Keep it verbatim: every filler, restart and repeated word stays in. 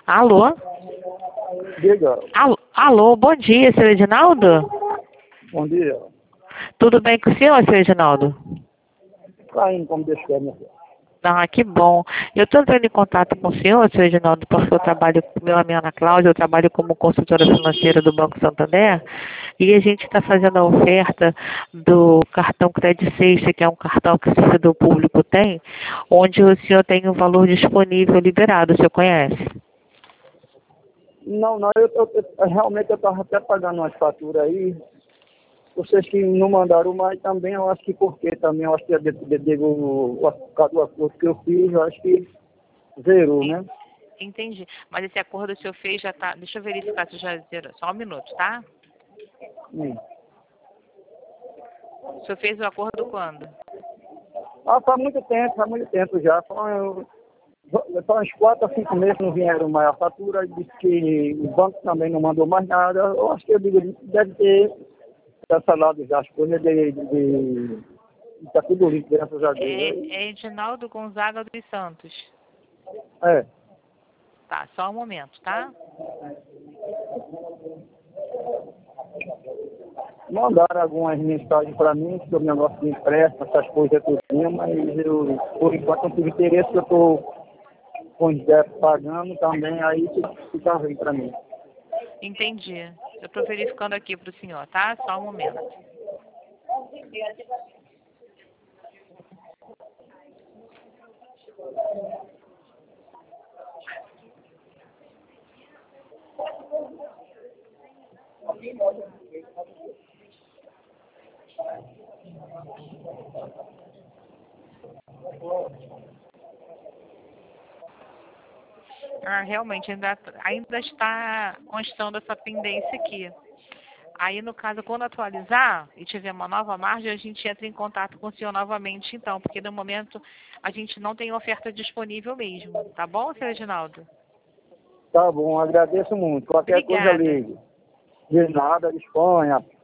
Alô? Diga. Alô, alô, bom dia, senhor Edinaldo? Bom dia. Tudo bem com o senhor, senhor Edinaldo? Tá indo como Deus quer, minha filha. Ah, que bom. Eu estou entrando em contato com o senhor, senhor Edinaldo, porque eu trabalho, meu nome é Ana Cláudia, eu trabalho como consultora financeira do Banco Santander, e a gente está fazendo a oferta do cartão Credit Sexta, que é um cartão que o servidor público tem, onde o senhor tem um valor disponível liberado, o senhor conhece? Não, não, eu, eu, eu realmente eu estava até pagando umas faturas aí. Vocês que não mandaram, mas também eu acho que porque também eu acho que de, de, de, o, o, o acordo que eu fiz, eu acho que zerou, né? Entendi. Mas esse acordo que o senhor fez já está... Deixa eu verificar se já zerou. Só um minuto, tá? Hum. O senhor fez o acordo quando? Ah, faz muito tempo, faz muito tempo já. Faz uns quatro a cinco meses não vieram mais a fatura, disse que o banco também não mandou mais nada. Eu acho que eu digo, deve ter cancelado já as coisas de... de, de está tudo limpo, graças a Deus. É, é Edinaldo Gonzaga dos Santos. É. Tá, só um momento, tá? Mandaram algumas mensagens para mim sobre o negócio de empréstimo, essas coisas tudinho, mas eu, por enquanto, não tive interesse, eu estou com os débitos pagando também, aí fica ruim para mim. Entendi. Eu estou verificando aqui para o senhor, tá? Só um momento. Ah, realmente, ainda, ainda está constando essa pendência aqui. Aí, no caso, quando atualizar e tiver uma nova margem, a gente entra em contato com o senhor novamente, então, porque no momento a gente não tem oferta disponível mesmo. Tá bom, senhor Reginaldo? Tá bom, agradeço muito. Qualquer coisa Obrigada. ligue. De nada, disponha.